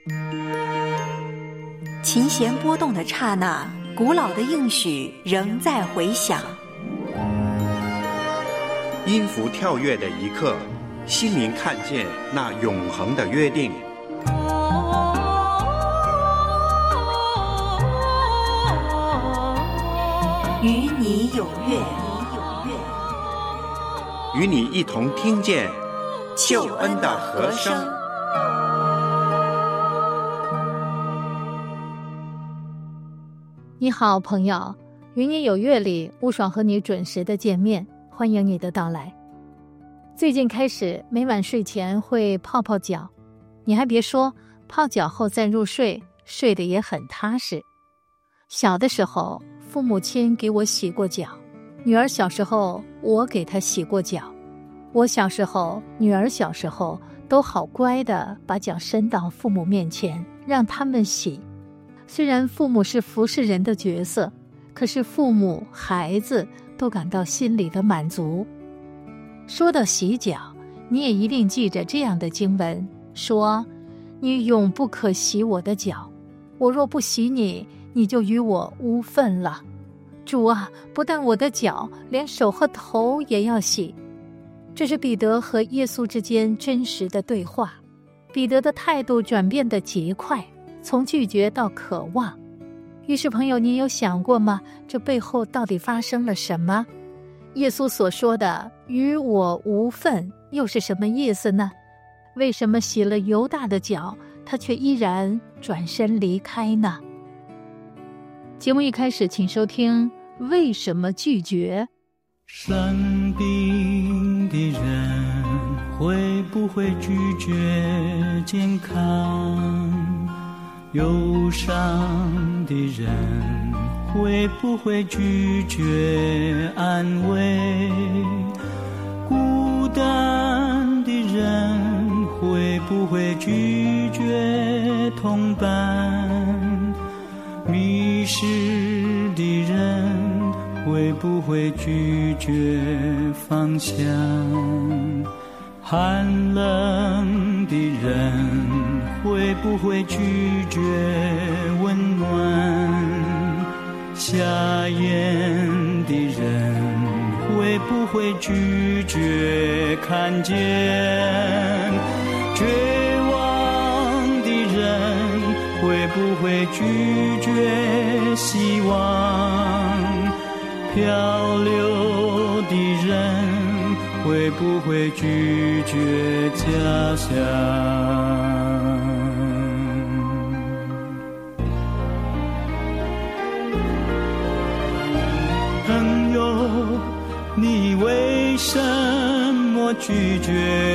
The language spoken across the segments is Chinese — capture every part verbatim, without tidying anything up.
琴弦波动的刹那，古老的应许仍在回响。 音符跳跃的一刻，心灵看见那永恒的约定。 与你有约， 与你一同听见救恩的和声。 你好，朋友，与你有约里，吴爽和你准时的见面，欢迎你的到来。最近开始每晚睡前会泡泡脚，你还别说，泡脚后再入睡，睡得也很踏实。小的时候，父母亲给我洗过脚，女儿小时候我给她洗过脚，我小时候，女儿小时候都好乖的把脚伸到父母面前，让他们洗。虽然父母是服侍人的角色，可是父母、孩子都感到心里的满足。说到洗脚，你也一定记着这样的经文，说：你永不可洗我的脚，我若不洗你，你就与我无分了。主啊，不但我的脚，连手和头也要洗。这是彼得和耶稣之间真实的对话。彼得的态度转变得极快，从拒绝到渴望。于是朋友，你有想过吗？这背后到底发生了什么？耶稣所说的与我无分又是什么意思呢？为什么洗了犹大的脚，他却依然转身离开呢？节目一开始请收听为什么拒绝。 生病的人会不会拒绝健康？忧伤的人会不会拒绝安慰？孤单的人会不会拒绝同伴？迷失的人会不会拒绝方向？寒冷的人会不会拒绝温暖？瞎眼的人会不会拒绝看见？绝望的人会不会拒绝希望？漂流的人会不会拒绝家乡？朋友，你为什么拒绝？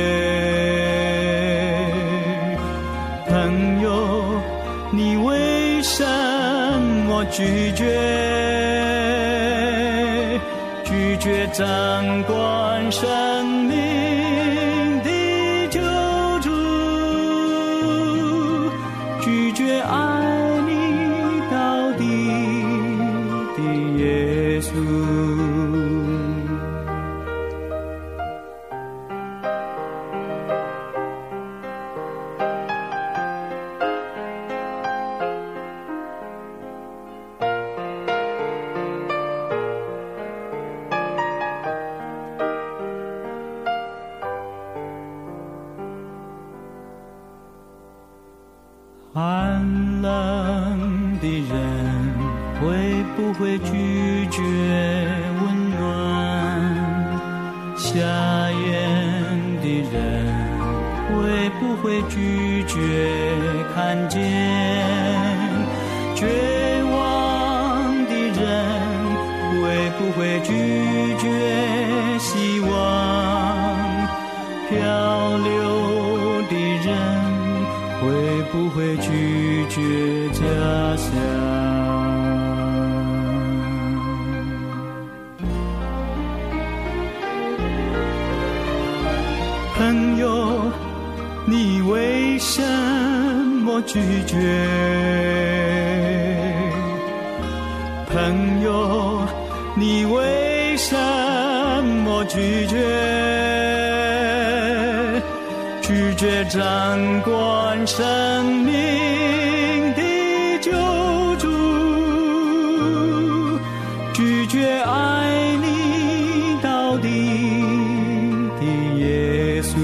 朋友，你为什么拒绝？拒绝掌管生命的救主，拒绝爱你到底的耶稣。寒冷的人会不会拒绝温暖？瞎眼的人会不会拒绝看见？绝望的人会不会拒绝希望？漂流的人会不会拒绝家乡？朋友，你为什么拒绝？朋友，你为什么拒绝？ 拒绝掌管生命的救主，拒绝爱你到底的耶稣，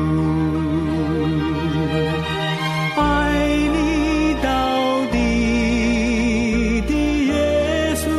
爱你到底的耶稣。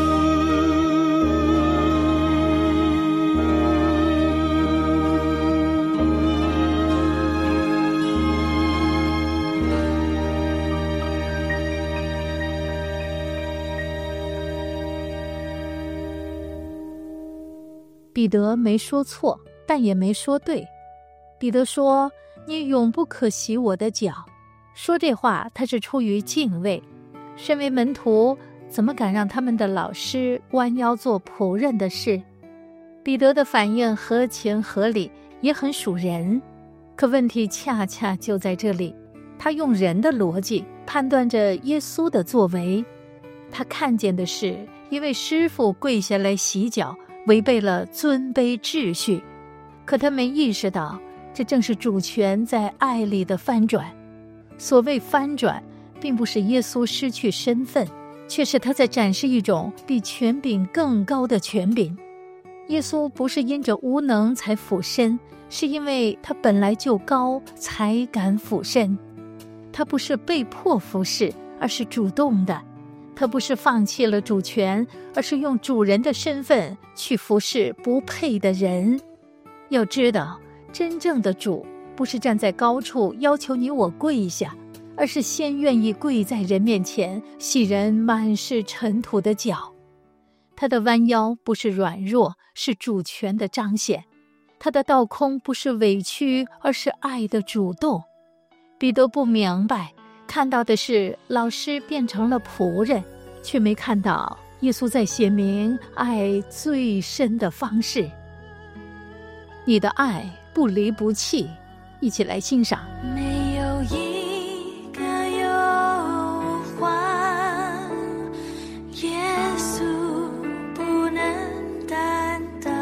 彼得没说错，但也没说对。彼得说：“你永不可洗我的脚。”说这话，他是出于敬畏。身为门徒，怎么敢让他们的老师弯腰做仆人的事？彼得的反应合情合理，也很属人。可问题恰恰就在这里，他用人的逻辑判断着耶稣的作为。他看见的是一位师傅跪下来洗脚，违背了尊卑秩序。可他没意识到，这正是主权在爱里的翻转。所谓翻转，并不是耶稣失去身份，却是他在展示一种比权柄更高的权柄。耶稣不是因着无能才俯身，是因为他本来就高才敢俯身。他不是被迫服侍，而是主动的。他不是放弃了主权，而是用主人的身份去服侍不配的人。要知道，真正的主不是站在高处要求你我跪下，而是先愿意跪在人面前，洗人满是尘土的脚。他的弯腰不是软弱，是主权的彰显。他的倒空不是委屈，而是爱的主动。彼得不明白，看到的是老师变成了仆人，却没看到耶稣在显明爱最深的方式。你的爱不离不弃，一起来欣赏。 没有一个忧患，耶稣不能担当；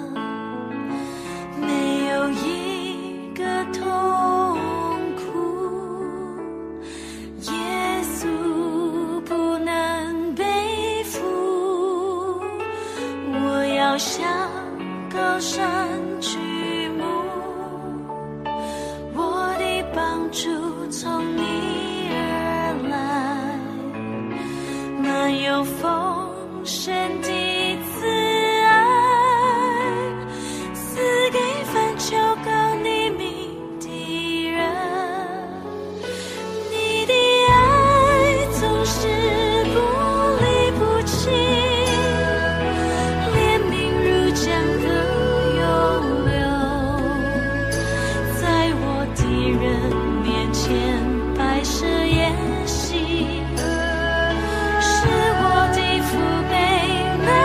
没有一个痛苦，耶稣不能背负。我要向高山举目，我的帮助从你而来，那有丰盛的慈爱，赐给凡求告你名的人。你的爱总是不离不弃，怜悯如江河涌流，在我敌人面前摆设筵席，使我的父辈能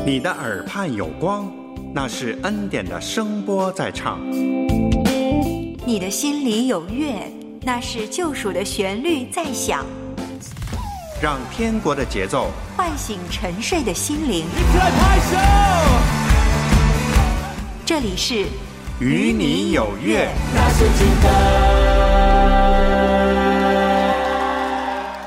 你的耳畔有光，那是恩典的声波在唱。 你的心里有乐，那是救赎的旋律在响。 让天国的节奏唤醒沉睡的心灵。 一起来拍手！ 这里是与你有约。 那是真的。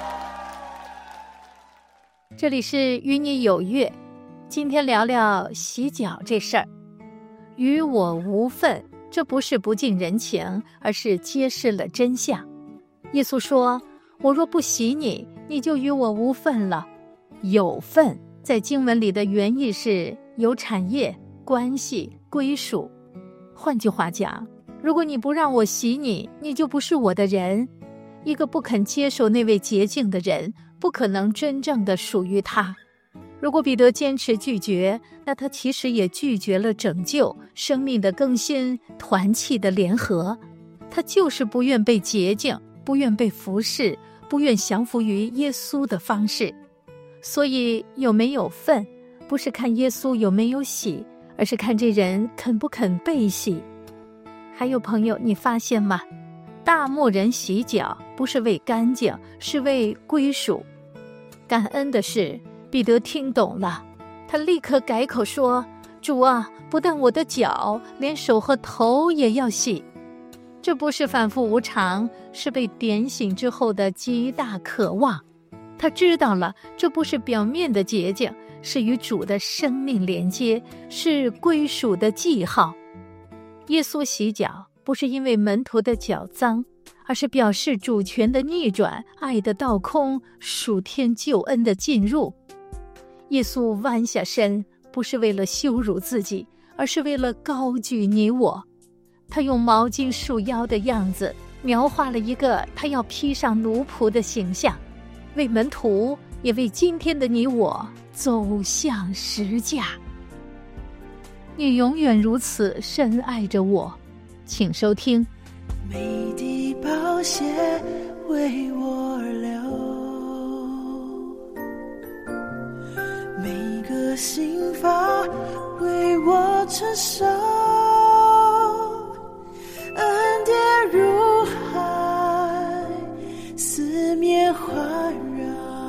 这里是与你有约，今天聊聊洗脚这事儿。与我无份，这不是不近人情，而是揭示了真相。耶稣说，我若不洗你，你就与我无份了。有份在经文里的原意是有产业、关系、归属。换句话讲，如果你不让我洗你，你就不是我的人。一个不肯接受那位洁净的人，不可能真正的属于他。如果彼得坚持拒绝，那他其实也拒绝了拯救、生命的更新、团契的联合。他就是不愿被洁净，不愿被服侍，不愿降服于耶稣的方式。所以有没有份，不是看耶稣有没有洗，而是看这人肯不肯被洗。还有朋友，你发现吗？大牧人洗脚不是为干净，是为归属。感恩的是，彼得听懂了，他立刻改口说，主啊，不但我的脚，连手和头也要洗。这不是反复无常，是被点醒之后的极大渴望。他知道了，这不是表面的洁净，是与主的生命连接，是归属的记号。耶稣洗脚不是因为门徒的脚脏，而是表示主权的逆转，爱的倒空，属天救恩的进入。耶稣弯下身，不是为了羞辱自己，而是为了高举你我。他用毛巾束腰的样子，描画了一个他要披上奴仆的形象，为门徒，也为今天的你我走向十架。你永远如此深爱着我。请收听。 每滴宝血为我而流，每个心法为我承受，恩典如海，四面环绕，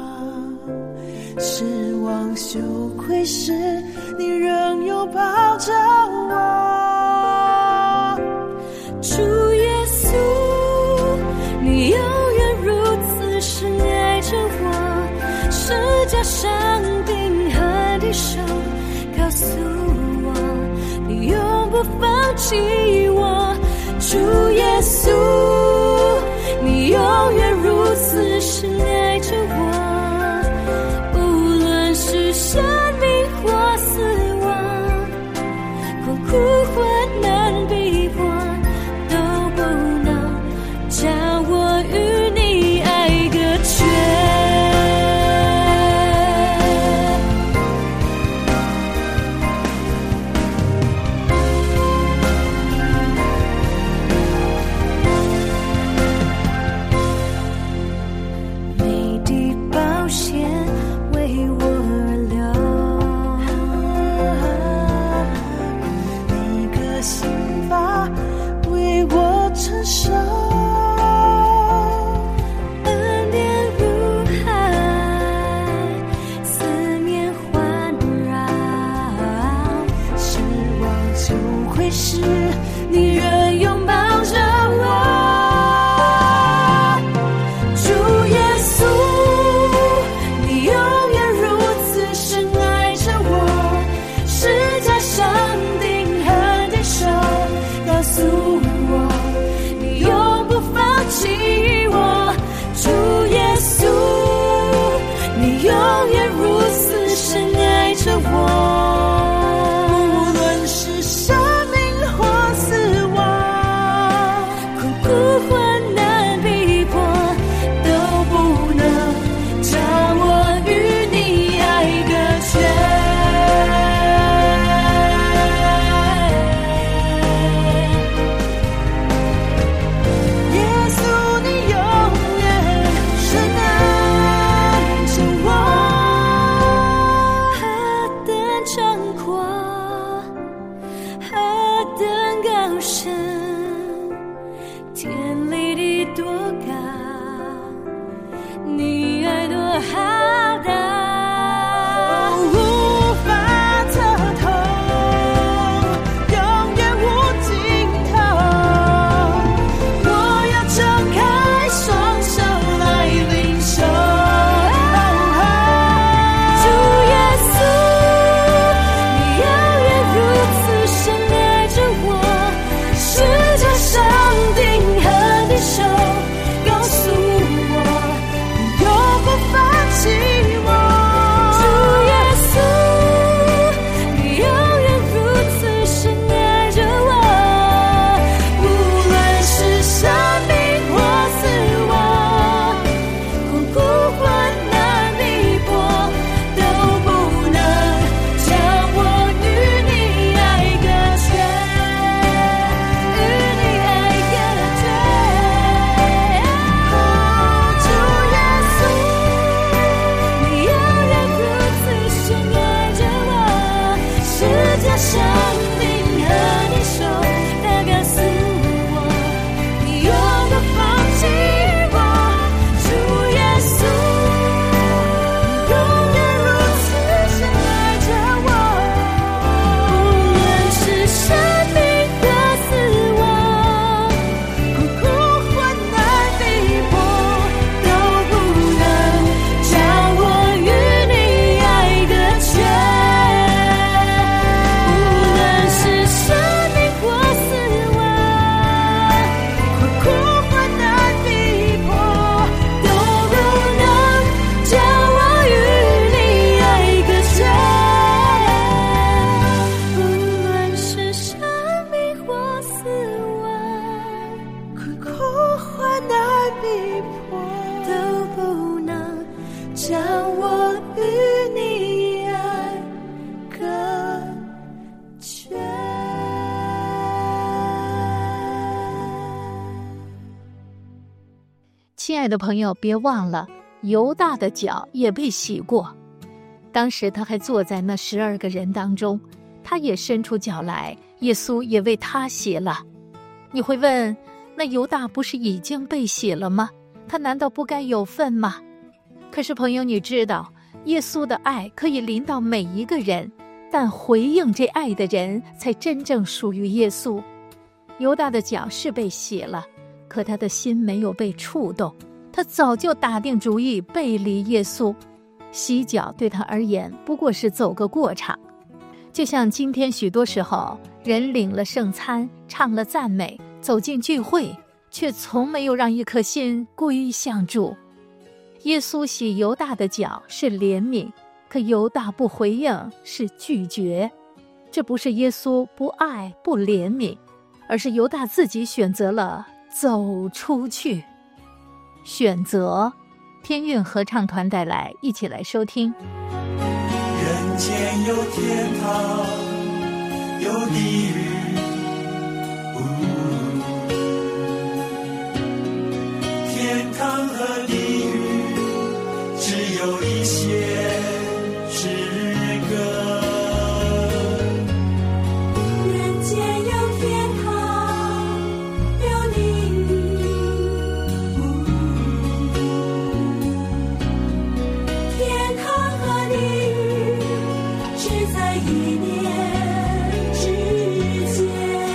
失望羞愧时，你仍拥抱着我。主耶稣，你永远如此深爱着我，十架上钉痕的手告诉我，你永不放弃我。主耶稣，你永远如此深爱着我，无论是生命或死亡，困苦患难逼迫，叫我与你爱隔绝。 亲爱的朋友，别忘了犹大的脚也被洗过，当时他还坐在那十二个人当中，他也伸出脚来，耶稣也为他洗了。你会问，那犹大不是已经被洗了吗？他难道不该有份吗？可是朋友，你知道耶稣的爱可以临到每一个人，但回应这爱的人才真正属于耶稣。犹大的脚是被洗了，可他的心没有被触动，他早就打定主意背离耶稣。洗脚对他而言不过是走个过场，就像今天许多时候人领了圣餐，唱了赞美，走进聚会，却从没有让一颗心归向主。耶稣洗犹大的脚是怜悯，可犹大不回应是拒绝。这不是耶稣不爱不怜悯，而是犹大自己选择了走出去。选择，天韵合唱团带来，一起来收听。 人间有天堂，有地狱，天堂和地狱只有一线之隔。 人间有天堂，有地狱，天堂和地狱只在一念之间。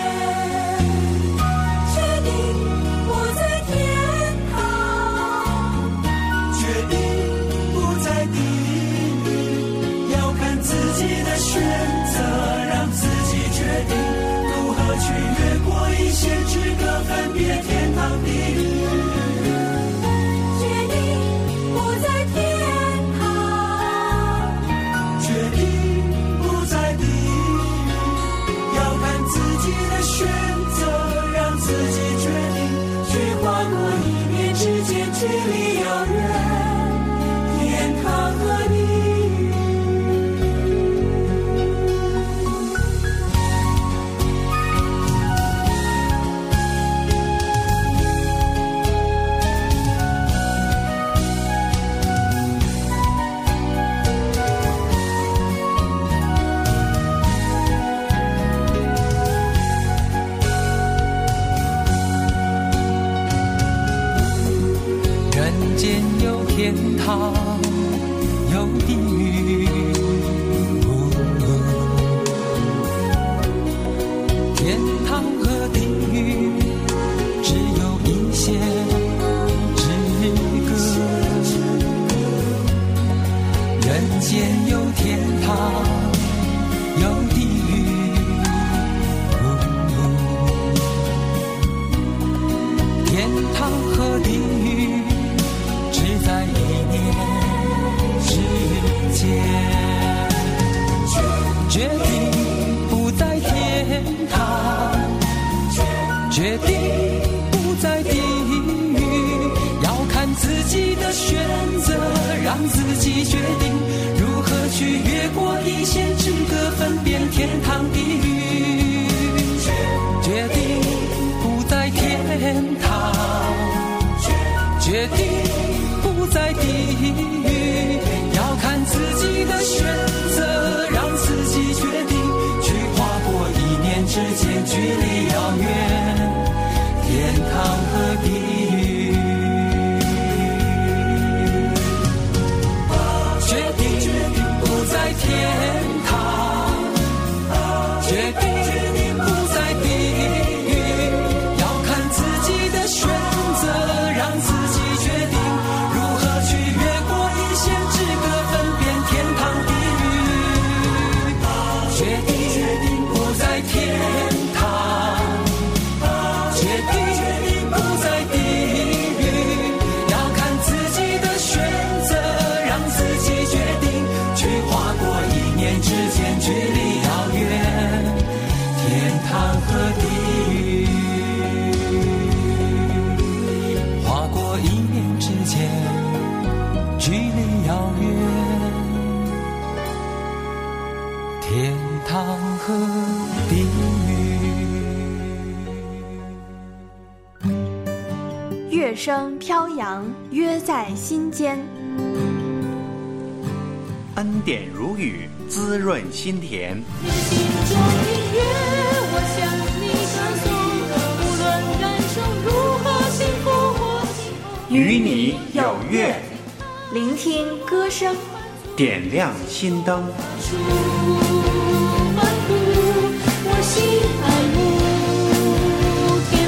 决定不在天堂， 决定不在地狱，要看自己的选择，让自己决定如何去越过一线之隔，分别天堂地狱。 决定不在天堂， 决定不在地狱，要看自己的选择，让自己决定去跨过一念之间距离遥远，天堂和地狱。人间有天堂，有地狱，天堂和地狱只有一线之隔。人间有天堂，有地狱，天堂和地狱只在一念之间。决定不在天堂，决定不在地狱，要看自己的选择，让自己决定如何去越过一线之隔，分辨天堂地狱。决定不在天堂，决定不在地狱，要看自己的选择，让自己决定去跨过一念之间距离遥远，天堂和地狱。决定不在天堂，决定不在地狱，要看自己的选择，让自己决定如何去越过一线之隔，分辨天堂地狱。决定不在天堂，决定不在地狱，要看自己的选择，让自己决定去跨过一念之间距离遥远，天堂和地狱。跨过一念之间距离遥远，天堂和地狱。 乐声飘扬，约在心间。 恩典如雨，滋润心田。 你的心中音乐，我向你歌颂，无论感受如何幸福或幸福， 与你有约， 聆听歌声， 点亮心灯。 出满足我心爱慕天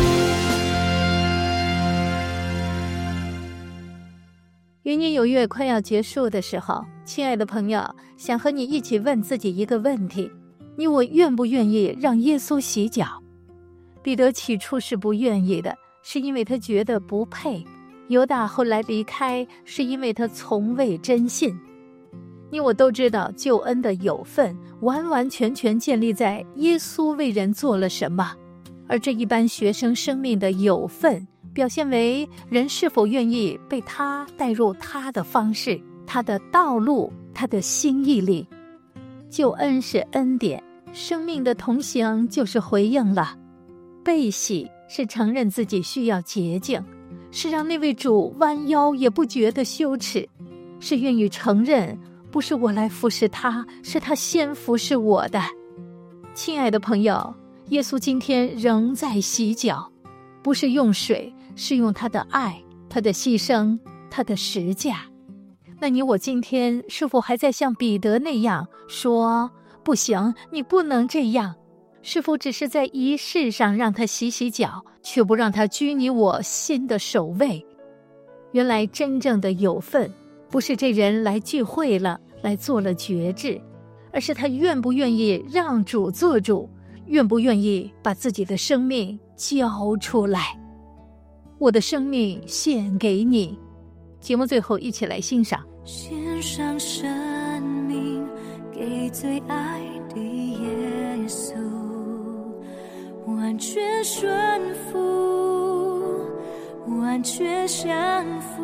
父。 与你有约快要结束的时候，亲爱的朋友，想和你一起问自己一个问题：你我愿不愿意让耶稣洗脚？彼得起初是不愿意的，是因为他觉得不配；犹大后来离开，是因为他从未真信。你我都知道，救恩的有份完完全全建立在耶稣为人做了什么，而这一般学生生命的有份表现为人是否愿意被他带入他的方式、他的道路、他的心意里。救恩是恩典，生命的同行就是回应了。被洗是承认自己需要洁净，是让那位主弯腰也不觉得羞耻，是愿意承认不是我来服侍他，是他先服侍我的。亲爱的朋友，耶稣今天仍在洗脚，不是用水，是用他的爱，他的牺牲，他的十架。那你我今天是否还在像彼得那样说，不行，你不能这样？是否只是在仪式上让他洗洗脚，却不让他居你我心的首位？原来真正的有份，不是这人来聚会了，来做了决志，而是他愿不愿意让主做主，愿不愿意把自己的生命交出来。我的生命献给你。节目最后一起来欣赏。 献上生命给最爱的耶稣，完全顺服，完全降服，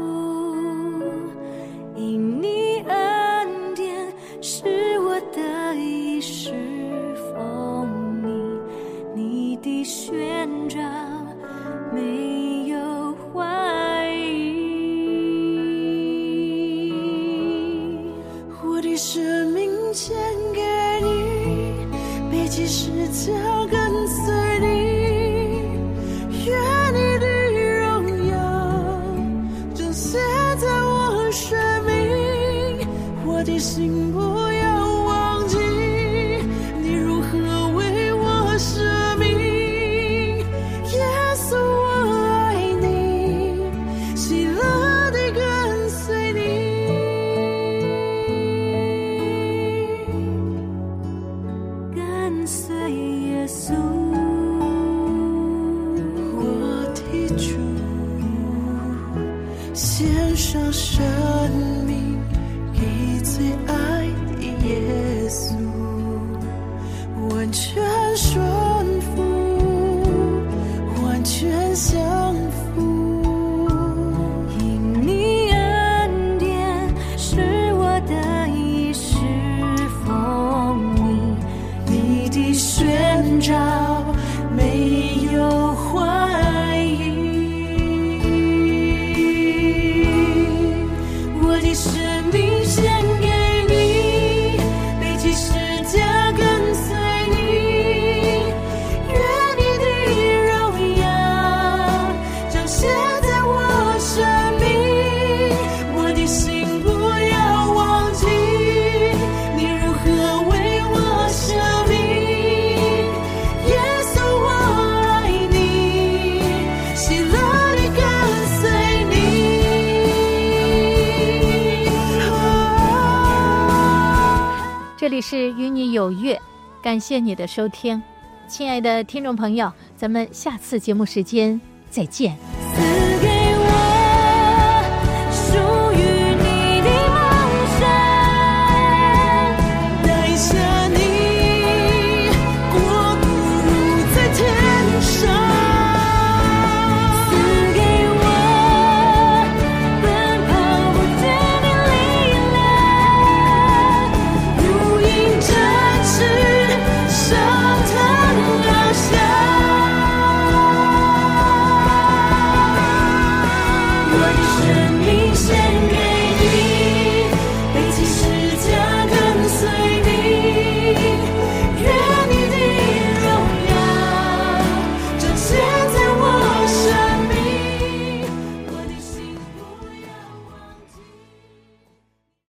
因你恩典是我的衣食丰盈，你的宣召没有怀疑。我的生命献给你，背起十字架跟随你，愿你的荣耀彰显在我生命。我的心不要忘记你如何为我舍命。耶稣我爱你，喜乐地跟随你，跟随耶稣。我的主，献上生命给最爱的耶稣，完全顺服，完全降服，因你恩典是我的衣食丰盈，你的宣召没有怀疑。我的生命献给你，背起十字架跟随你，愿你的荣耀彰显在我生命。我的心不要忘记你如何为我舍命。耶稣我爱你，喜乐地跟随你。 这里是与你有约，感谢你的收听。亲爱的听众朋友，咱们下次节目时间再见。 赐给我属于你的梦想，带下你国度如在天上。赐给我奔跑不倦的力量，如鹰展翅上腾翱翔。 生命献给